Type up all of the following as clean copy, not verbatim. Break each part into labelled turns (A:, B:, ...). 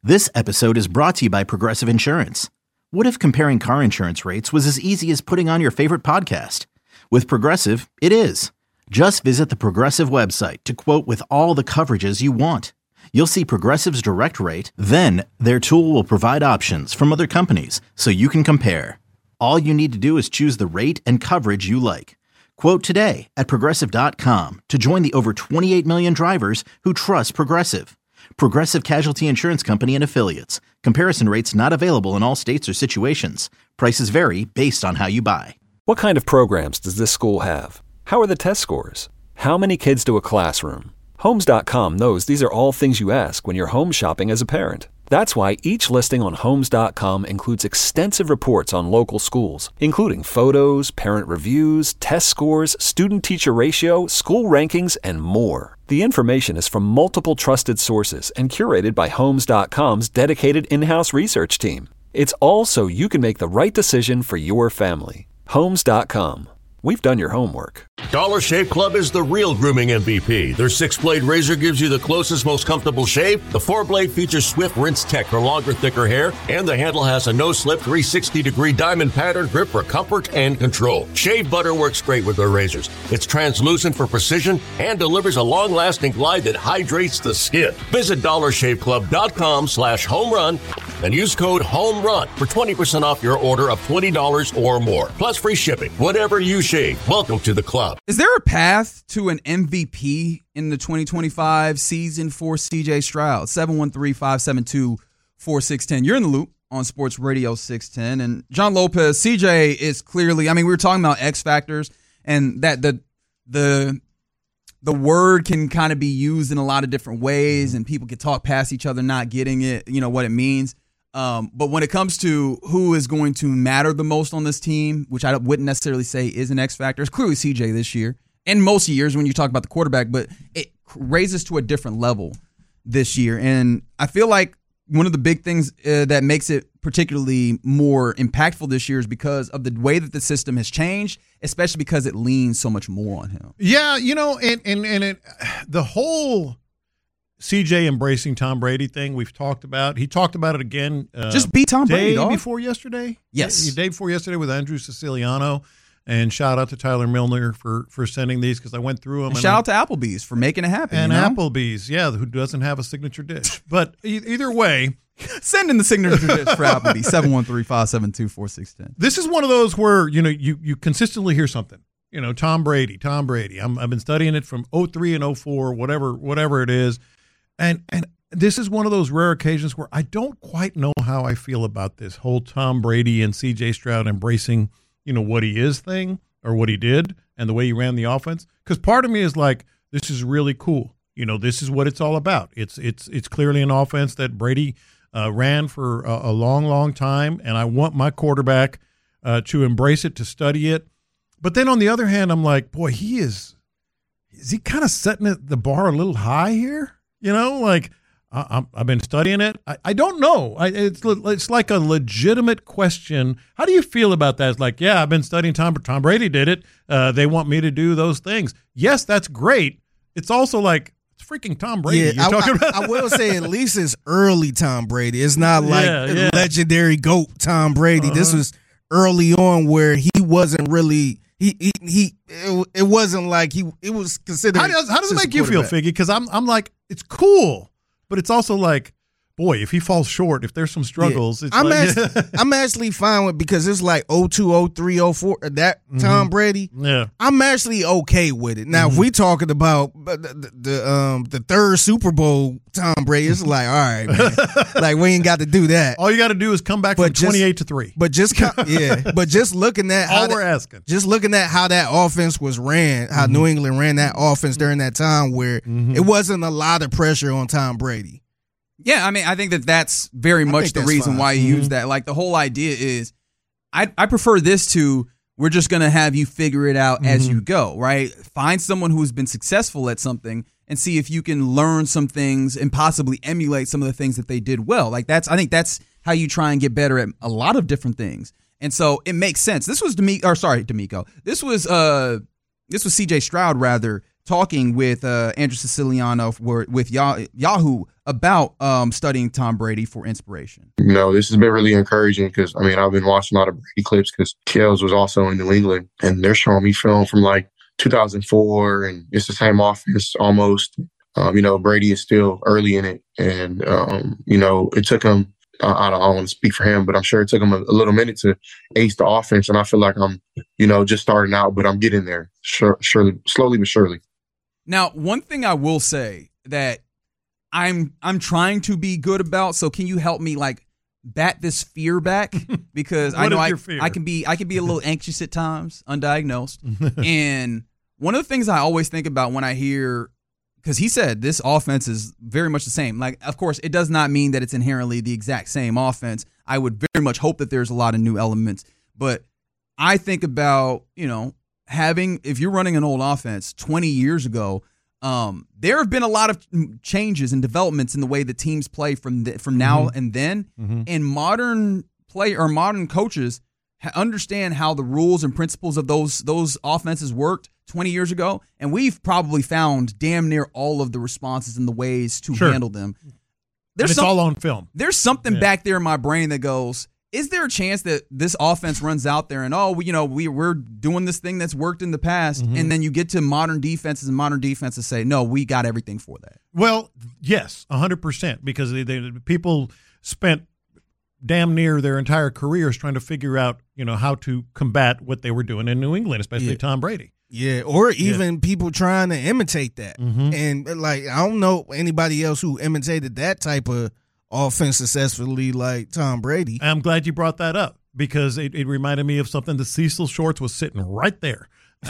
A: This episode is brought to you by Progressive Insurance. What if comparing car insurance rates was as easy as putting on your favorite podcast? With Progressive, it is. Just visit the Progressive website to quote with all the coverages you want. You'll see Progressive's direct rate, then their tool will provide options from other companies so you can compare. All you need to do is choose the rate and coverage you like. Quote today at Progressive.com to join the over 28 million drivers who trust Progressive. Progressive Casualty Insurance Company and Affiliates. Comparison rates not available in all states or situations. Prices vary based on how you buy.
B: What kind of programs does this school have? How are the test scores? How many kids do a classroom? Homes.com knows these are all things you ask when you're home shopping as a parent. That's why each listing on Homes.com includes extensive reports on local schools, including photos, parent reviews, test scores, student-teacher ratio, school rankings, and more. The information is from multiple trusted sources and curated by Homes.com's dedicated in-house research team. It's all so you can make the right decision for your family. Homes.com. We've done your homework.
C: Dollar Shave Club is the real grooming MVP. Their 6-blade razor gives you the closest, most comfortable shave. The 4-blade features swift rinse tech for longer, thicker hair. And the handle has a no-slip 360-degree diamond pattern grip for comfort and control. Shave butter works great with their razors. It's translucent for precision and delivers a long-lasting glide that hydrates the skin. Visit DollarShaveClub.com/homerun and use code HOMERUN for 20% off your order of $20 or more. Plus free shipping. Whatever you shave. Welcome to the club.
D: Is there a path to an MVP in the 2025 season for CJ Stroud? 713-572-4610. You're in the loop on Sports Radio 610. And John Lopez, CJ is clearly, I mean, we were talking about X factors and that the word can kind of be used in a lot of different ways and people can talk past each other not getting it, you know, what it means. But when it comes to who is going to matter the most on this team, which I wouldn't necessarily say is an X factor, it's clearly CJ this year and most years when you talk about the quarterback, but it raises to a different level this year. And I feel like one of the big things that makes it particularly more impactful this year is because of the way that the system has changed, especially because it leans so much more on him.
E: Yeah, you know, and the whole CJ embracing Tom Brady thing we've talked about. He talked about it again.
D: Just beat Tom Brady,
E: day before yesterday?
D: Yes.
E: The day before yesterday with Andrew Siciliano. And shout out to Tyler Milner for sending these because I went through them.
D: And shout out to Applebee's for making it happen.
E: And Applebee's, yeah, who doesn't have a signature dish. But either way.
D: Send in the signature dish for Applebee's, 713-572-4610.
E: This is one of those where, you know, you consistently hear something. You know, Tom Brady. I've been studying it from 03 and 04, whatever it is. And this is one of those rare occasions where I don't quite know how I feel about this whole Tom Brady and C.J. Stroud embracing, you know, what he is thing or what he did and the way he ran the offense. Because part of me is like, this is really cool. You know, this is what it's all about. It's clearly an offense that Brady ran for a long, long time, and I want my quarterback to embrace it, to study it. But then on the other hand, I'm like, boy, is he kind of setting the bar a little high here? You know, like I've been studying it. I don't know. It's like a legitimate question. How do you feel about that? It's like, yeah, I've been studying Tom Brady did it. They want me to do those things. Yes, that's great. It's also like, it's freaking Tom Brady.
F: Yeah, I will say at least it's early Tom Brady. It's not like legendary GOAT Tom Brady. This was early on where he wasn't really – it wasn't like it was considered.
E: How does it make you feel, Figgy? Because I'm like, it's cool, but it's also like, boy, if he falls short, if there's some struggles, it's
F: I'm actually fine with, because it's like 02, 03, 04, that Tom Brady.
E: Yeah,
F: I'm actually okay with it. Now, if we talking about the third Super Bowl Tom Brady, it's like, all right, man, like we ain't got to do that.
E: All you got to do is come back from 28-3.
F: But just looking at just looking at how that offense was ran, how New England ran that offense during that time where it wasn't a lot of pressure on Tom Brady.
D: Yeah, I mean, I think that's very much the reason why you use that. Like, the whole idea is, I prefer this to, we're just going to have you figure it out as you go, right? Find someone who's been successful at something and see if you can learn some things and possibly emulate some of the things that they did well. Like, I think that's how you try and get better at a lot of different things. And so it makes sense. This was D'Amico. This was CJ Stroud, rather, talking with Andrew Siciliano with Yahoo about studying Tom Brady for inspiration.
G: This has been really encouraging because, I've been watching a lot of Brady clips because Kels was also in New England, and they're showing me film from like 2004, and it's the same offense almost. Brady is still early in it, and, it took him, I don't want to speak for him, but I'm sure it took him a little minute to ace the offense, and I feel like I'm, just starting out, but I'm getting there, surely, slowly but surely.
D: Now, one thing I will say that I'm trying to be good about, so can you help me like bat this fear back? Because I know I can be a little anxious at times, undiagnosed. And one of the things I always think about when I hear, because he said this offense is very much the same. Like, of course, it does not mean that it's inherently the exact same offense. I would very much hope that there's a lot of new elements. But I think about, if you're running an old offense 20 years ago, there have been a lot of changes and developments in the way the teams play from now and then. And modern coaches understand how the rules and principles of those offenses worked 20 years ago, and we've probably found damn near all of the responses and the ways to handle them.
E: It's all on film.
D: There's something back there in my brain that goes, is there a chance that this offense runs out there and, we're doing this thing that's worked in the past, and then you get to modern defenses and modern defenses say, no, we got everything for that?
E: Well, yes, 100%, because people spent damn near their entire careers trying to figure out, how to combat what they were doing in New England, especially Tom Brady.
F: Yeah, or even people trying to imitate that. And, I don't know anybody else who imitated that type of offense successfully like Tom Brady.
E: I'm glad you brought that up because it reminded me of something that Cecil Shorts was sitting right there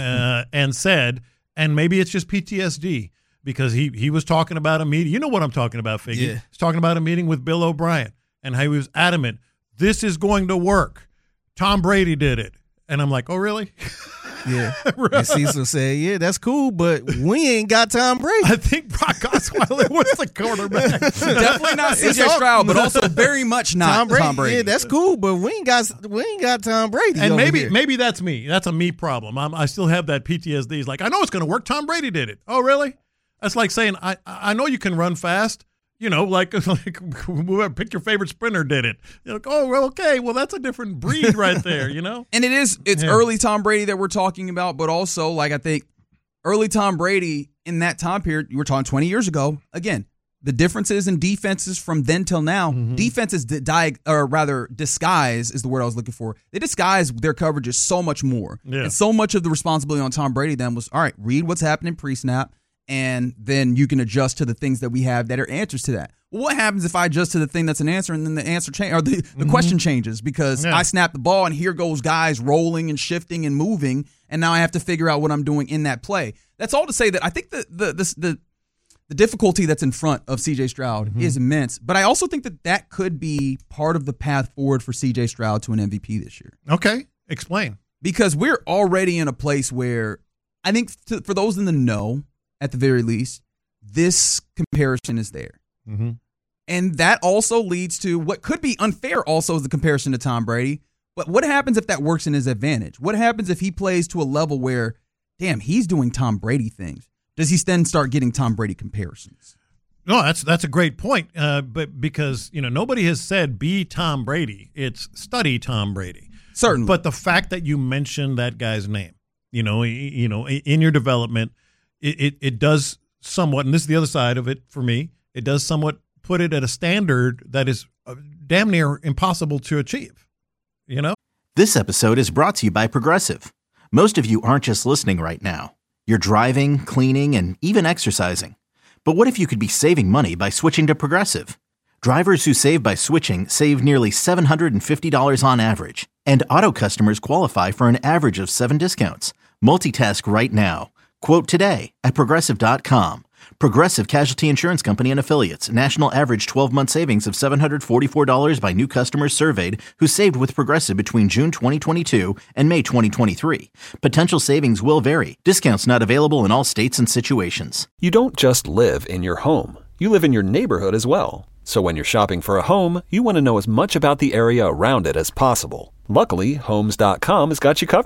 E: and said, and maybe it's just PTSD because he was talking about a meeting. You know what I'm talking about, Figgy.
F: Yeah.
E: He's talking about a meeting with Bill O'Brien and how he was adamant, this is going to work. Tom Brady did it. And I'm like, oh, really?
F: Yeah. And Cecil said, yeah, that's cool, but we ain't got Tom Brady.
E: I think Brock Osweiler was the quarterback.
D: Definitely not C.J. Stroud, but also very much not Tom Brady.
F: Yeah, that's cool, but we ain't got Tom Brady.
E: And maybe that's me. That's a me problem. I still have that PTSD. It's like, I know it's going to work. Tom Brady did it. Oh, really? That's like saying, I know you can run fast. Like whoever pick your favorite sprinter did it. You're like, oh, well, okay, well, that's a different breed right there, And
D: it's early Tom Brady that we're talking about, but also, I think early Tom Brady in that time period, you were talking 20 years ago. Again, the differences in defenses from then till now, defenses disguise is the word I was looking for. They disguise their coverages so much more. Yeah. And so much of the responsibility on Tom Brady then was, all right, read what's happening pre-snap, and then you can adjust to the things that we have that are answers to that. Well, what happens if I adjust to the thing that's an answer and then the answer or the question changes because I snap the ball and here goes guys rolling and shifting and moving, and now I have to figure out what I'm doing in that play. That's all to say that I think the difficulty that's in front of C.J. Stroud is immense, but I also think that could be part of the path forward for C.J. Stroud to an MVP this year.
E: Okay, explain.
D: Because we're already in a place where I think for those in the know, at the very least, this comparison is there. And that also leads to what could be unfair also is the comparison to Tom Brady. But what happens if that works in his advantage? What happens if he plays to a level where, damn, he's doing Tom Brady things? Does he then start getting Tom Brady comparisons?
E: No, that's a great point. But because, nobody has said be Tom Brady. It's study Tom Brady.
D: Certainly.
E: But the fact that you mentioned that guy's name, in your development, it does somewhat, and this is the other side of it for me, it does somewhat put it at a standard that is damn near impossible to achieve,
A: This episode is brought to you by Progressive. Most of you aren't just listening right now. You're driving, cleaning, and even exercising. But what if you could be saving money by switching to Progressive? Drivers who save by switching save nearly $750 on average, and auto customers qualify for an average of 7 discounts. Multitask right now. Quote today at Progressive.com. Progressive Casualty Insurance Company and Affiliates. National average 12-month savings of $744 by new customers surveyed who saved with Progressive between June 2022 and May 2023. Potential savings will vary. Discounts not available in all states and situations.
B: You don't just live in your home. You live in your neighborhood as well. So when you're shopping for a home, you want to know as much about the area around it as possible. Luckily, Homes.com has got you covered.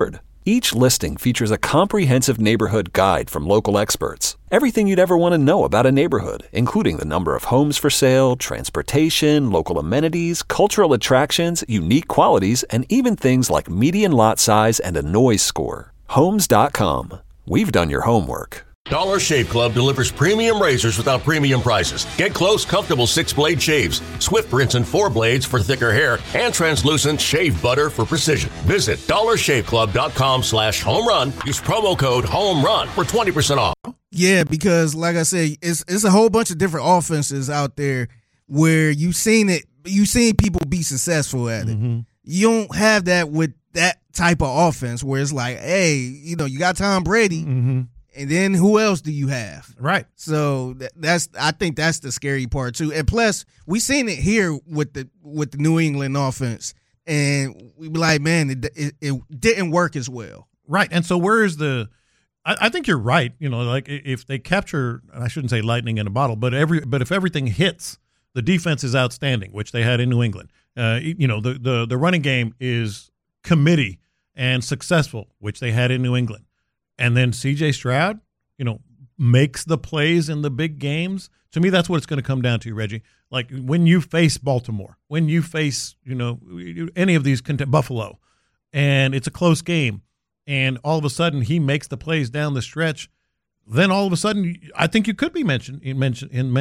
B: Each listing features a comprehensive neighborhood guide from local experts. Everything you'd ever want to know about a neighborhood, including the number of homes for sale, transportation, local amenities, cultural attractions, unique qualities, and even things like median lot size and a noise score. Homes.com. We've done your homework.
C: Dollar Shave Club delivers premium razors without premium prices. Get close, comfortable 6-blade shaves, swift rinse and 4 blades for thicker hair, and translucent shave butter for precision. Visit dollarshaveclub.com/home run. Use promo code HOMERUN for 20% off.
F: Yeah, because like I said, it's a whole bunch of different offenses out there where you've seen people be successful at it. Mm-hmm. You don't have that with that type of offense where it's like, hey, you got Tom Brady. Mm-hmm. And then who else do you have?
E: Right.
F: So I think that's the scary part too. And plus, we seen it here with the New England offense, and we be like, man, it didn't work as well.
E: Right. And so where is the? I think you're right. Like if they capture, I shouldn't say lightning in a bottle, but if everything hits, the defense is outstanding, which they had in New England. The running game is committee and successful, which they had in New England. And then C.J. Stroud, makes the plays in the big games. To me, that's what it's going to come down to, Reggie. Like when you face Baltimore, when you face, any of these Buffalo, and it's a close game, and all of a sudden he makes the plays down the stretch, then all of a sudden I think you could be mentioned in the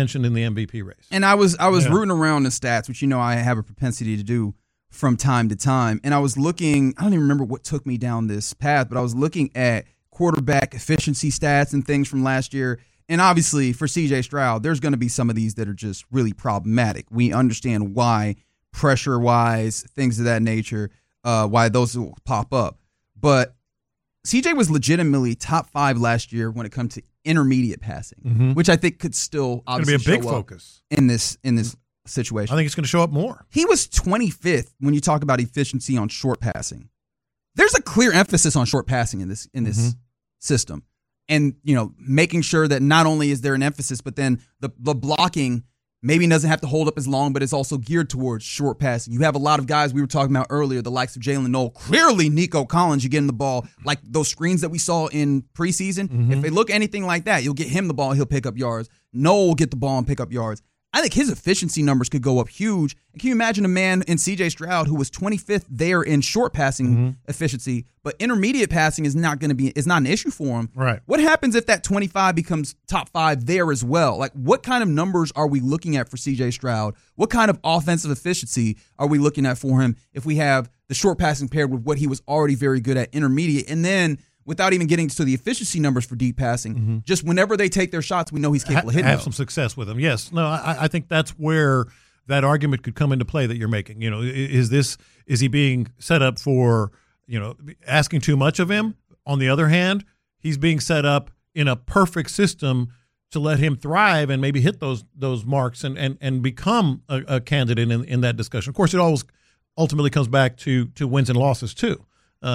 E: MVP race.
D: And I was rooting around the stats, which I have a propensity to do from time to time. And I was looking, I don't even remember what took me down this path, but I was looking at quarterback efficiency stats and things from last year. And obviously for CJ Stroud, there's going to be some of these that are just really problematic. We understand why, pressure-wise, things of that nature, why those will pop up. But CJ was legitimately top 5 last year when it comes to intermediate passing, which I think could still obviously
E: be a big focus
D: in this situation.
E: I think it's going to show up more.
D: He was 25th when you talk about efficiency on short passing. There's a clear emphasis on short passing in this system, and making sure that not only is there an emphasis, but then the blocking maybe doesn't have to hold up as long, but it's also geared towards short passing. You have a lot of guys we were talking about earlier, the likes of Jalen Noel, clearly Nico Collins. You get in the ball like those screens that we saw in preseason. Mm-hmm. If they look anything like that, you'll get him the ball, he'll pick up yards. Noel will get the ball and pick up yards. I think his efficiency numbers could go up huge. And can you imagine a man in C.J. Stroud who was 25th there in short passing efficiency, but intermediate passing is not an issue for him?
E: Right.
D: What happens if that 25 becomes top 5 there as well? Like, what kind of numbers are we looking at for C.J. Stroud? What kind of offensive efficiency are we looking at for him if we have the short passing paired with what he was already very good at intermediate? And then, without even getting to the efficiency numbers for deep passing, just whenever they take their shots, we know he's capable of hitting
E: have some success with them. Yes. No, I think that's where that argument could come into play that you're making. Is he being set up for, asking too much of him? On the other hand, he's being set up in a perfect system to let him thrive and maybe hit those marks and become a candidate in that discussion. Of course, it always ultimately comes back to wins and losses too.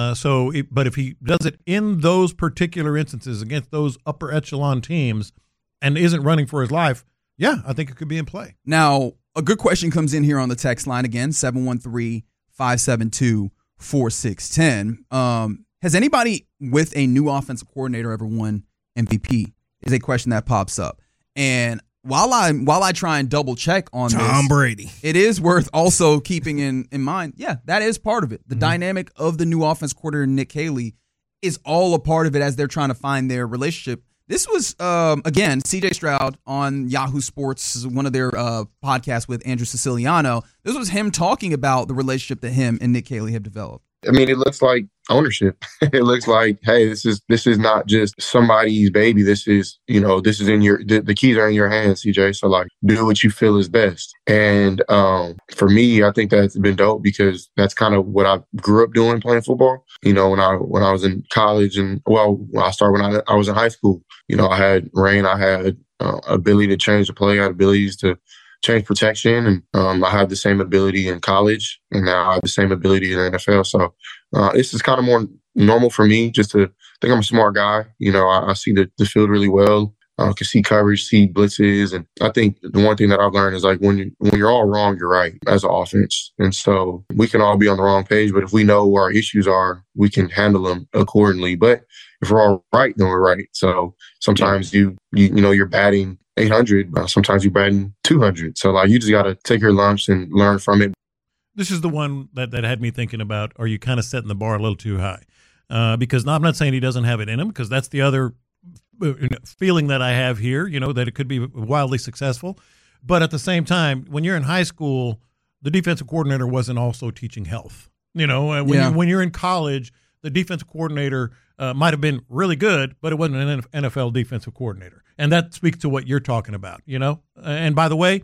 E: But if he does it in those particular instances against those upper echelon teams and isn't running for his life, yeah, I think it could be in play.
D: Now, a good question comes in here on the text line again, 713-572-4610. Has anybody with a new offensive coordinator ever won MVP? Is a question that pops up. And while I try and double check on
F: Tom Brady,
D: it is worth also keeping in mind, that is part of it. The dynamic of the new offense coordinator, Nick Haley, is all a part of it as they're trying to find their relationship. This was, again, CJ Stroud on Yahoo Sports, one of their podcasts with Andrew Siciliano. This was him talking about the relationship that him and Nick Haley have developed.
G: I mean, it looks like ownership. It looks like, hey, this is not just somebody's baby. This is, this is the keys are in your hands, CJ. So like, do what you feel is best. And for me, I think that's been dope because that's kind of what I grew up doing, playing football. When I was in college and when I was in high school, I had rain, I had ability to change the play, I had abilities to change protection, and I had the same ability in college, and now I have the same ability in the NFL. So this is kind of more normal for me, just to think I'm a smart guy. I see the field really well. can see coverage, see blitzes. And I think the one thing that I've learned is like when you're all wrong, you're right as an offense. And so we can all be on the wrong page, but if we know where our issues are, we can handle them accordingly. But if we're all right, then we're right. So sometimes you're batting 800, sometimes you're batting 200. So like you just got to take your lumps and learn from it.
E: This is the one that had me thinking about, are you kind of setting the bar a little too high? Because I'm not saying he doesn't have it in him, because that's the other feeling that I have here, that it could be wildly successful. But at the same time, when you're in high school, the defensive coordinator wasn't also teaching health. When you're in college, the defensive coordinator might have been really good, but it wasn't an NFL defensive coordinator. And that speaks to what you're talking about, And by the way,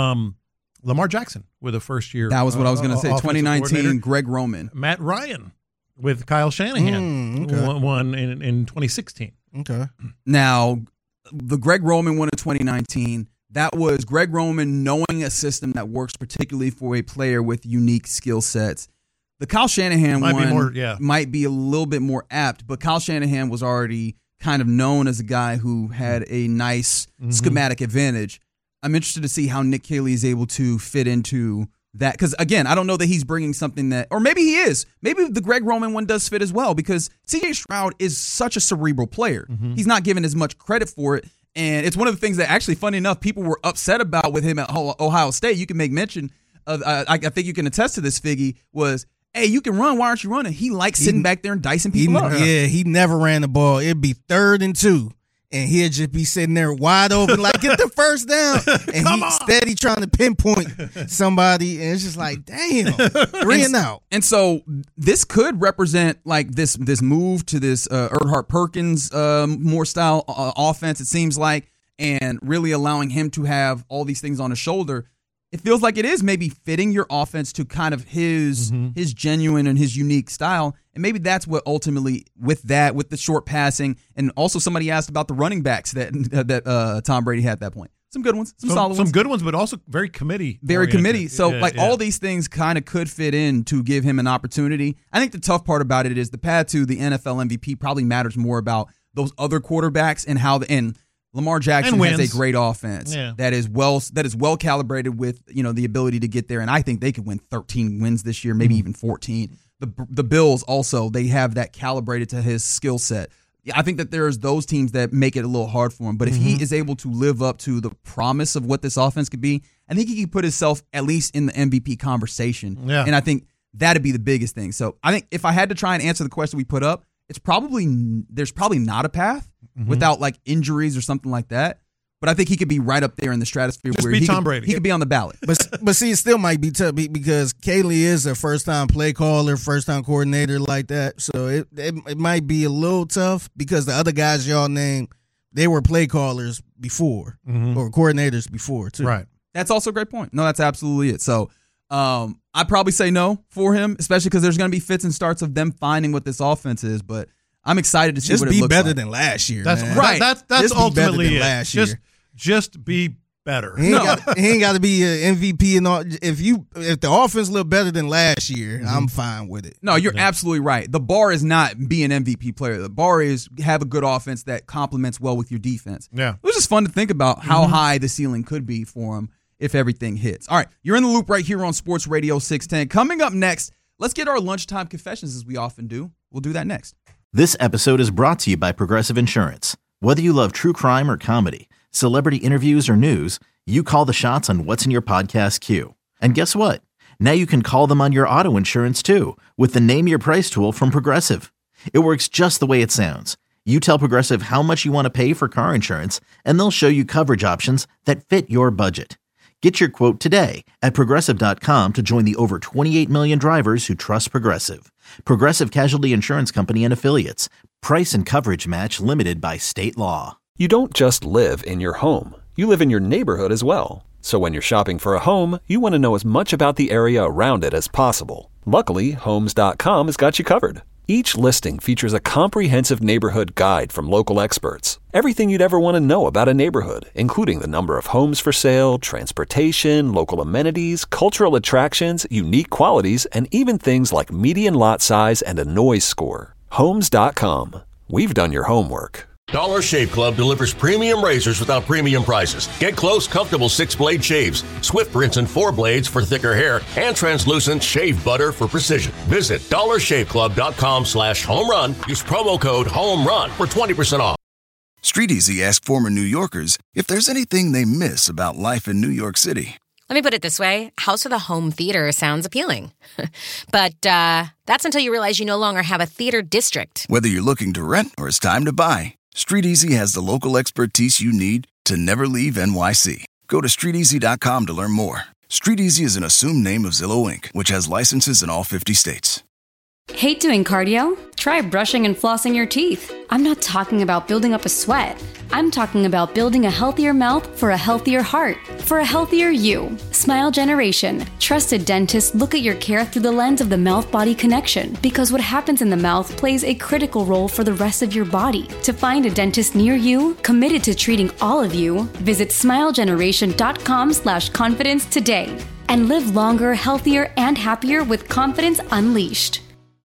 E: Lamar Jackson with a first year.
D: That was what I was going to say. 2019, Greg Roman.
E: Matt Ryan with Kyle Shanahan won in 2016.
F: Okay.
D: Now, the Greg Roman one in 2019, that was Greg Roman knowing a system that works particularly for a player with unique skill sets. The Kyle Shanahan might be a little bit more apt, but Kyle Shanahan was already kind of known as a guy who had a nice schematic advantage. I'm interested to see how Nick Caley is able to fit into that. Because, again, I don't know that he's bringing something that – or maybe he is. Maybe the Greg Roman one does fit as well, because C.J. Stroud is such a cerebral player. He's not given as much credit for it. And it's one of the things that actually, funny enough, people were upset about with him at Ohio State. You can make mention of I think you can attest to this, Figgy, was – hey, you can run. Why aren't you running? He likes sitting back there and dicing people up.
F: Yeah, he never ran the ball. It'd be 3rd and 2, and he'd just be sitting there wide open, like, get the first down. And he's steady trying to pinpoint somebody, and it's just like, damn, 3 and out.
D: And so this could represent like this move to this Erhard Perkins more style offense, it seems like, and really allowing him to have all these things on his shoulder. It feels like it is maybe fitting your offense to kind of his genuine and his unique style. And maybe that's what ultimately, with the short passing, and also somebody asked about the running backs that Tom Brady had at that point. Some good ones, some solid ones.
E: Some good ones, but also very committee.
D: Very committee. So all these things kind of could fit in to give him an opportunity. I think the tough part about it is the path to the NFL MVP probably matters more about those other quarterbacks and how and Lamar Jackson has a great offense that is well calibrated with the ability to get there, and I think they could win 13 wins this year, maybe even 14. The Bills also, they have that calibrated to his skill set. I think that there's those teams that make it a little hard for him, but if he is able to live up to the promise of what this offense could be, I think he could put himself at least in the MVP conversation. Yeah. And I think that'd be the biggest thing. So I think if I had to try and answer the question we put up, there's probably not a path without like injuries or something like that. But I think he could be right up there in the stratosphere where he could be on the ballot.
F: But see, it still might be tough because Caley is a first-time play caller, first-time coordinator like that. So it might be a little tough because the other guys y'all named, they were play callers before or coordinators before too.
E: Right.
D: That's also a great point. No, that's absolutely it. So I'd probably say no for him, especially because there's going to be fits and starts of them finding what this offense is. But I'm excited to see what it looks like.
F: Just be better than last year.
E: That's
F: man.
E: Right. That's ultimately it.
F: Last year.
E: Just be better.
F: He ain't got to be an MVP and all. If the offense look better than last year, I'm fine with it.
D: No, you're absolutely right. The bar is not be an MVP player. The bar is have a good offense that complements well with your defense.
E: Yeah.
D: It was just fun to think about how high the ceiling could be for him if everything hits. All right, you're in the loop right here on Sports Radio 610. Coming up next, let's get our lunchtime confessions as we often do. We'll do that next.
A: This episode is brought to you by Progressive Insurance. Whether you love true crime or comedy, celebrity interviews or news, you call the shots on what's in your podcast queue. And guess what? Now you can call them on your auto insurance too with the Name Your Price tool from Progressive. It works just the way it sounds. You tell Progressive how much you want to pay for car insurance, and they'll show you coverage options that fit your budget. Get your quote today at Progressive.com to join the over 28 million drivers who trust Progressive. Progressive Casualty Insurance Company and Affiliates. Price and coverage match limited by state law.
B: You don't just live in your home. You live in your neighborhood as well. So when you're shopping for a home, you want to know as much about the area around it as possible. Luckily, Homes.com has got you covered. Each listing features a comprehensive neighborhood guide from local experts. Everything you'd ever want to know about a neighborhood, including the number of homes for sale, transportation, local amenities, cultural attractions, unique qualities, and even things like median lot size and a noise score. Homes.com. We've done your homework.
C: Dollar Shave Club delivers premium razors without premium prices. Get close, comfortable 6-blade shaves, swift rinse and 4 blades for thicker hair, and translucent shave butter for precision. Visit dollarshaveclub.com/home run. Use promo code HOMERUN for 20% off.
H: Street Easy asked former New Yorkers if there's anything they miss about life in New York City.
I: Let me put it this way. House with a home theater sounds appealing. But that's until you realize you no longer have a theater district.
H: Whether you're looking to rent or it's time to buy, Street Easy has the local expertise you need to never leave NYC. Go to StreetEasy.com to learn more. Street Easy is an assumed name of Zillow Inc., which has licenses in all 50 states.
J: Hate doing cardio? Try brushing and flossing your teeth. I'm not talking about building up a sweat. I'm talking about building a healthier mouth for a healthier heart, for a healthier you. Smile Generation. Trusted dentists look at your care through the lens of the mouth-body connection, because what happens in the mouth plays a critical role for the rest of your body. To find a dentist near you, committed to treating all of you, visit smilegeneration.com/confidence today and live longer, healthier, and happier with confidence unleashed.